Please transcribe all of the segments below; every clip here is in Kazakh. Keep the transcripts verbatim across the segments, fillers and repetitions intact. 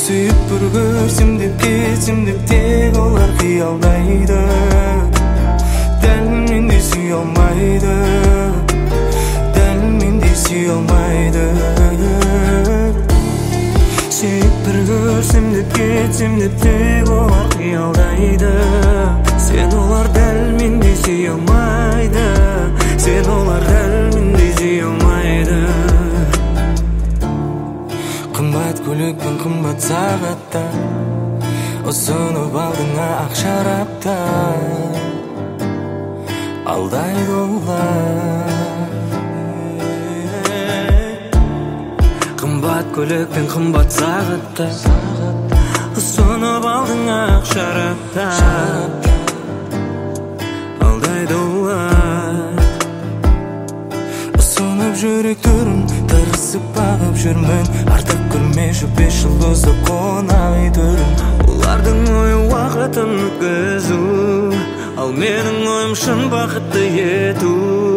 Сүйіп бір көрсем деп кетсем деп тек олар қиялдайды. Дәл мендей сүйе алмайды, дәл мендей сүйе алмайды. Сүйіп бір көрсем деп кетсем деп тек олар қиялдайды. Сен олар дәл мендей сүйе алмайды, сен олар дәл мендей сүйе алмайды. Қымбат көлік пен қымбат сағатта, ұсынып алдыңа ақ шарапта, алдайды олар. Қымбат көлік пен қымбат сағатта, ұсынып алдыңа ақ шарапта, алдайды олар. Ұсынып жүректерін тырысып бағып жүрмін, артық көрмеші бес жыл ұзақ қонақ түрін. Олардың ойы уақытын өткізу, ал менің ойым шын бақытты ету.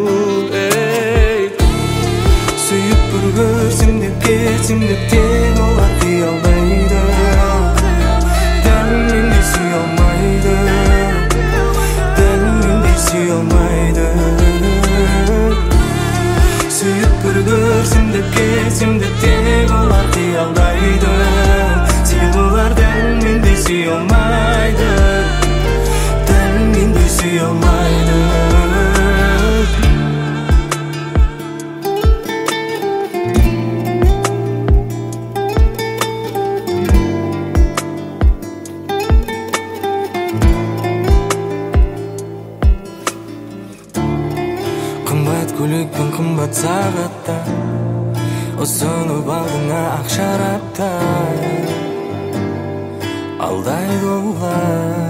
Сүйіп бір көрсем деп кетсем деп тек олар қиялдайды. Дәл мендей сүйе алмайды, дәл мендей сүйе алмайды. Сүйіп бір көрсем деп кетсем деп тек олар қиялдайды. Сен олар дәл мендей сүйе алмайды, дәл мендей сүйе алмайды. Қымбат көлік пен қымбат сағатта, ұсынып алдыңа ақ шарапта, алдайды олар.